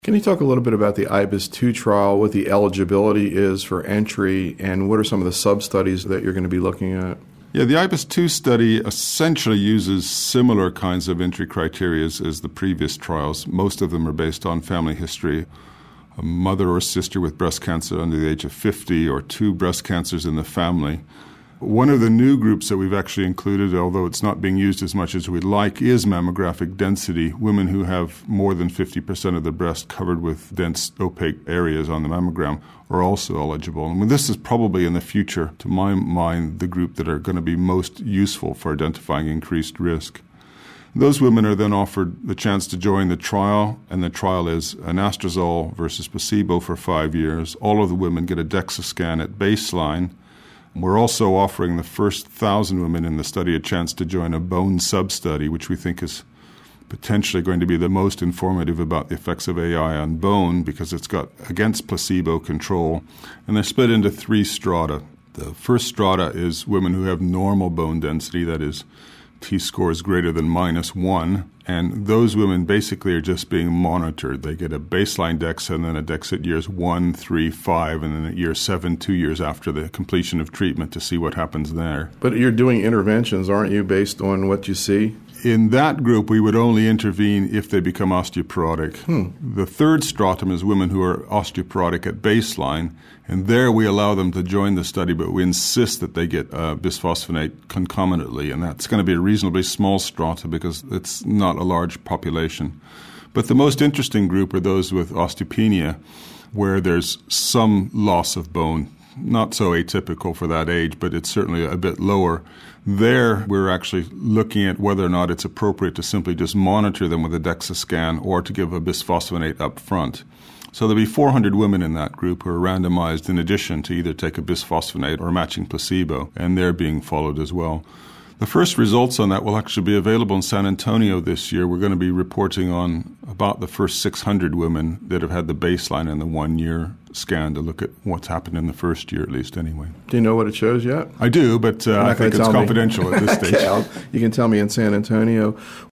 Can you talk a little bit about the IBIS-2 trial, what the eligibility is for entry, and what are some of the sub-studies that you're going to be looking at? Yeah, the IBIS-2 study essentially uses similar kinds of entry criteria as the previous trials. Most of them are based on family history, a mother or sister with breast cancer under the age of 50, or 2 breast cancers in the family. One of the new groups that we've actually included, although it's not being used as much as we'd like, is mammographic density. Women who have more than 50% of the breast covered with dense, opaque areas on the mammogram are also eligible. And this is probably in the future, to my mind, the group that are going to be most useful for identifying increased risk. Those women are then offered the chance to join the trial, and the trial is anastrozole versus placebo for 5 years. All of the women get a DEXA scan at baseline. We're also offering the first 1,000 women in the study a chance to join a bone sub-study, which we think is potentially going to be the most informative about the effects of AI on bone, because it's got against placebo control. And they're split into 3 strata. The first strata is women who have normal bone density, that is, T-scores greater than -1, and those women basically are just being monitored. They get a baseline DEXA and then a DEXA at years 1, 3, 5, and then at year 7, 2 years after the completion of treatment to see what happens there. But you're doing interventions, aren't you, based on what you see? In that group, we would only intervene if they become osteoporotic. The third stratum is women who are osteoporotic at baseline, and there we allow them to join the study, but we insist that they get bisphosphonate concomitantly, and that's going to be a reasonably small strata because it's not a large population. But the most interesting group are those with osteopenia, where there's some loss of bone. Not so atypical for that age, but it's certainly a bit lower. There, we're actually looking at whether or not it's appropriate to simply just monitor them with a DEXA scan or to give a bisphosphonate up front. So there'll be 400 women in that group who are randomized in addition to either take a bisphosphonate or matching placebo, and they're being followed as well. The first results on that will actually be available in San Antonio this year. We're going to be reporting on about the first 600 women that have had the baseline and the 1-year scan to look at what's happened in the first year, at least anyway. Do you know what it shows yet? I do, but I think it's confidential at this stage. Okay, you can tell me in San Antonio.